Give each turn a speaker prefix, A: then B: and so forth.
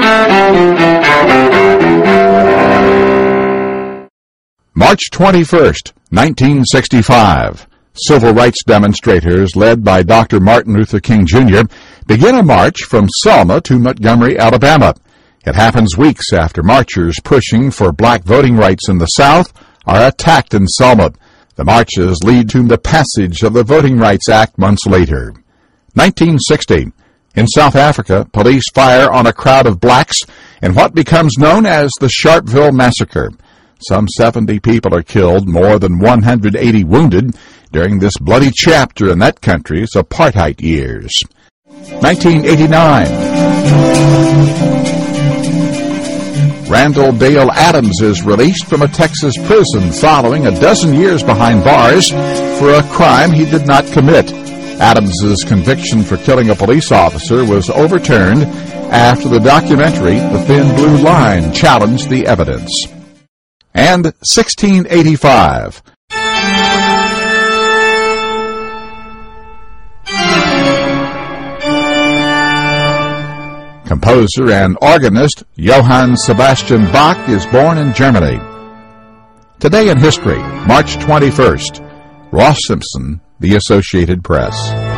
A: March 21st, 1965. Civil rights demonstrators led by Dr. Martin Luther King Jr. begin a march from Selma to Montgomery, Alabama. It happens weeks after marchers pushing for black voting rights in the South are attacked in Selma. The marches lead to the passage of the Voting Rights Act months later. 1960. In South Africa, police fire on a crowd of blacks in what becomes known as the Sharpeville Massacre. Some 70 people are killed, more than 180 wounded during this bloody chapter in that country's apartheid years. 1989. Randall Dale Adams is released from a Texas prison following a dozen years behind bars for a crime he did not commit. Adams's conviction for killing a police officer was overturned after the documentary The Thin Blue Line challenged the evidence. And 1685. Composer and organist Johann Sebastian Bach is born in Germany. Today in history, March 21st. Ross Simpson, The Associated Press.